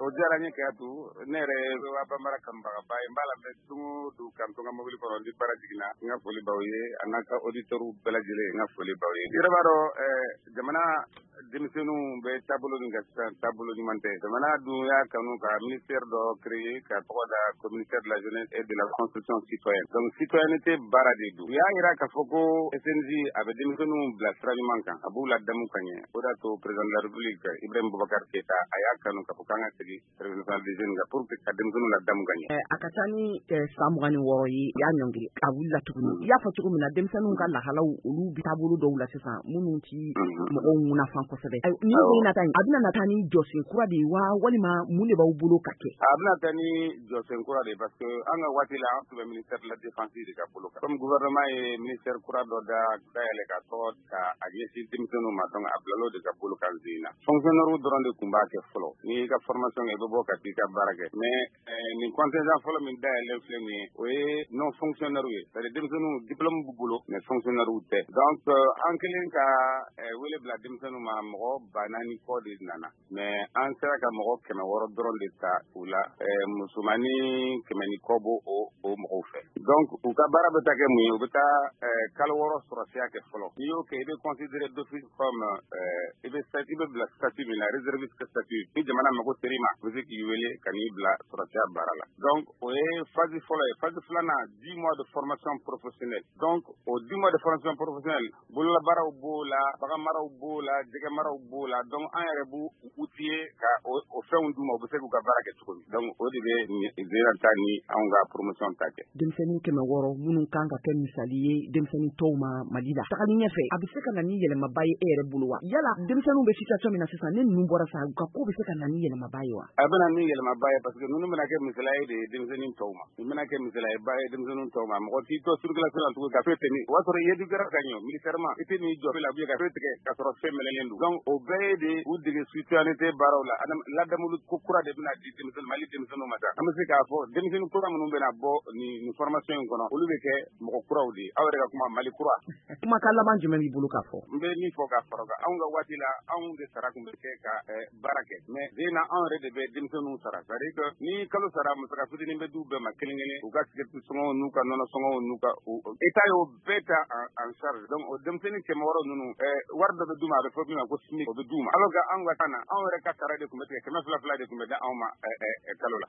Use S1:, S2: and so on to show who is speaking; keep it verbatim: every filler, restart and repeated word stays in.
S1: o diyara n ye kɛyatu ne yɛrɛ waa banbara kanubagaba ye n b'a lamɛn don du kan to ka mobili kɔnɔ di baara jiginna n ka foli baw ye a n'a ka auditeur bɛɛ lajɛlen n ka foli baw ye i yɛrɛ b'a dɔn jamana denmisɛnninw bɛ taabolo min ka sisan taabolo ɲuman tɛ jamana dun y'a kanu ka ministère dɔ créer ka tɔgɔ da commissaire de la jeunesse et de la construction citoyenne donc citoyenneté baara de don u y'a yira k'a fɔ ko S N J a bɛ denmisɛnninw bila sira ɲuman kan a b'u ladamu ka ɲɛ o de y'a to président de la république Ibrahim Boubacar Keita a y'a kanu k'a fɔ k'an ka segin service national des jeunes kan pour que ka denmisɛnninw ladamu ka ɲɛ
S2: a ka ca ni san mugan ni wɔɔrɔ ye i y'a ɲɔngiri a wulila tuguni i y'a fɔ cogo min na denmisɛnninw ka lahalaw olu bi taabolo dɔw la sisan minnu ti mɔgɔw ŋunafan kosɛbɛ ni ko nata a bɛna na taa ni jɔsen kura de wa walima mun de b'aw bolo ka kɛ
S1: a bɛna taa ni jɔsen kura de parce que an ka waati la an tun bɛ ministère de la défense de ka bolo kan comme gouvernement ye ministère kura dɔ da dayɛlɛ ka tɔgɔ ka a ɲɛsin denmisɛnninw ma donc a bilal'o de ka bolo kan zen na fonctionnaire dɔrɔn de tun b'a kɛ fɔlɔ n'i y'i ka formation kɛ i bɛ bɔ ka t'i ka baara kɛ mais nin contingent fɔlɔ min dayɛlɛn filɛ nin ye o ye non fonctionnaire ye c'est à dire denmisɛnninw diplôme b'u bolo mais fonctionnaire tɛ donc an kelen ka wele bila denmisɛnninw ma mɔgɔ ba naani kɔ de nana mais an sera ka mɔgɔ kɛmɛ wɔɔrɔ dɔrɔn de ta u la musomanin kɛmɛ ni kɔ b'o o mɔgɔw fɛ donc u ka baara bɛ taa kɛ mun ye u bɛ taa kalo wɔɔrɔ sɔrɔsiya kɛ fɔlɔ n'i y'o kɛ i bɛ considérer d'office comme i bɛ i bɛ bila statut min na réserviste statut ni jamana mago ser'i ma u bɛ se k'i wele ka n'i bila sɔrɔsiya baara la donc o ye phase fɔlɔ ye phase filanan dix mois de formation professionnelle donc o dix mois de formation professionnelle bololabaaraw b'o la bagan maraw b'o la jɛgɛ maraw b'o la donc an yɛrɛ b'u outillé ka o fɛnw d'u ma u bɛ se k'u ka baara kɛ cogo min donc o de bɛ zeran ta ni anw ka promotion ta kɛ
S2: denmisɛnnin kɛmɛ wɔɔrɔ minnu kan ka kɛ misali ye denmisɛnnin tɔw ma Mali la tagani ɲɛfɛ a bɛ se ka na ni yɛlɛmaba ye e yɛrɛ bolo wa yala denmisɛnninw bɛ situation min na sisan ne ninnu bɔra sa u ka ko bɛ se ka na ni yɛlɛmaba ye wa
S1: a bɛna ni yɛlɛmaba ye parce que ninnu bɛna kɛ misaliya ye de denmisɛnnin tɔw ma u bɛna kɛ misaliya ba ye denmisɛnnin tɔw ma mɔgɔ t'i to circulation na tugun ka fɛn tɛmɛ o b'a sɔrɔ i éduquera ka ɲɛ militairement i tɛ n'i jɔ la ka fɛn tigɛ ka sɔrɔ fɛn mɛlɛlen don donc o bɛɛ ye de u dege citoyenneté baaraw la ladamu ko kura de bɛna di denmisɛnnin Mali denmisɛnninw ma an bɛ se k'a fɔ denmisɛnnin kura minnu bɛna bɔ nin formation in kɔnɔ olu bɛ kɛ mɔgɔ kuraw de aw yɛrɛ ka kuma Mali kura
S2: kumakan laban jumɛn b'i bolo k'a fɔ
S1: n bɛ min fɔ k'a fara kan anw ka waati la anw de sara tun bɛ kɛ ka baara kɛ mais na anw yɛrɛ de bɛ denmisɛnninw sara c'est à dire que ni kalo sara musaka fitinin bɛ d'u bɛɛ ma kelen kelen u ka tigɛti sɔngɔw n'u ka nɔnɔ sɔngɔw n'u ka État y'o bɛɛ ta en charge donc o denmisɛnnin kɛmɛ wɔɔrɔ ninnu wari dɔ bɛ d'u ma a bɛ fɔ min ma ko SMIC o bɛ d'u ma alors que anw ka kan na anw yɛrɛ ka sara de tun bɛ tigɛ kɛmɛ fila fila de tun bɛ da anw ma kalo la